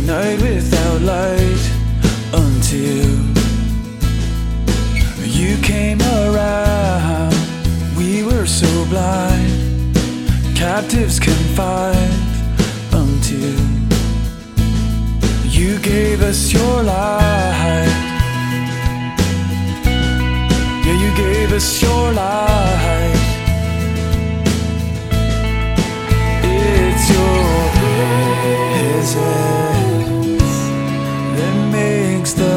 night without light until you came around. We were so blind, captives confined, until you gave us your light. Yeah, you gave us your light. It's your presence that makes the